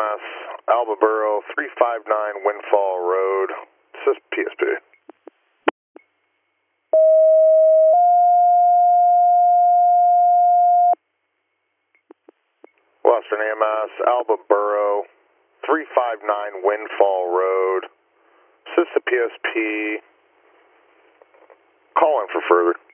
EMS, Alba Borough, 359 Windfall Road. This is PSP. Western EMS, Alba Borough, 359 Windfall Road. This is the PSP. Call in for further.